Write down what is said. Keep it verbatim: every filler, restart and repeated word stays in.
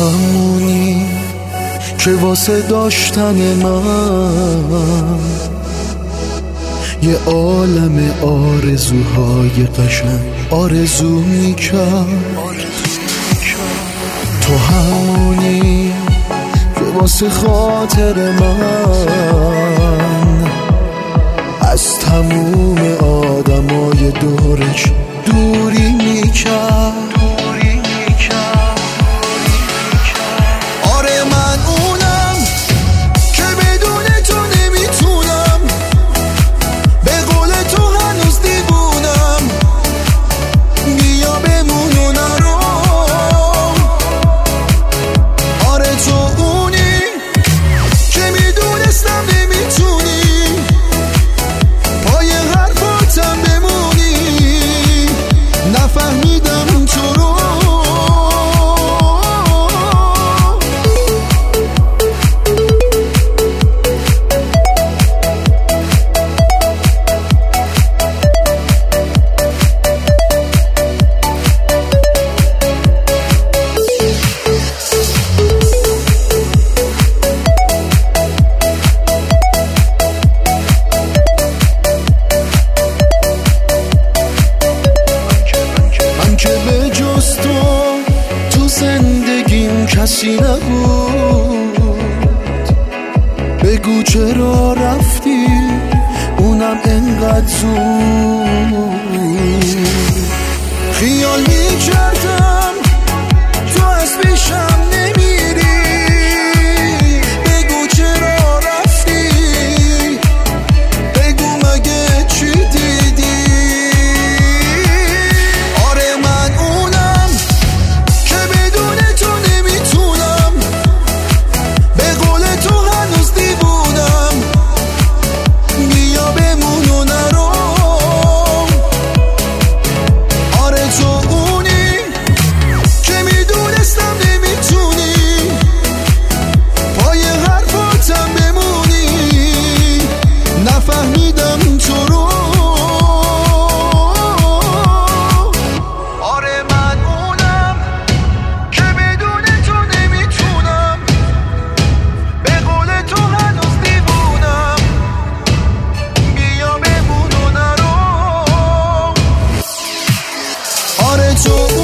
همونی که واسه داشتن من یه عالم آرزوهای قشنگ آرزو میکرد. تو همونی که واسه خاطر من از تموم آدمای دورش دوری میکرد. آره من اونم که بدون تو نمیتونم، به قول تو هنوز دیوونم، بیا بمون و نرو. آره تو اونی که میدونستم نمیتونی پای حرفاتم بمونی، نفهمیدم تو رو. زندگیم کسی نبود، بگو چرا رفتی اونم انقدر زود. خیال میکردم تو از پیشم نمیری، بگو چرا رفتی، بگو مگه چی دیدی. آره من اونم که بدون تو نمیتونم، به قول تو هنوز دیوونم، بیا بمون و نرو. آره تو اونی که میدونستم نمیتونی پای حرفاتم بمونی، نفهمیدم تو رو. آره من اونم که بدون تو نمیتونم، به قول تو هنوز دیوونم، بیا بمون و نرو. آره تو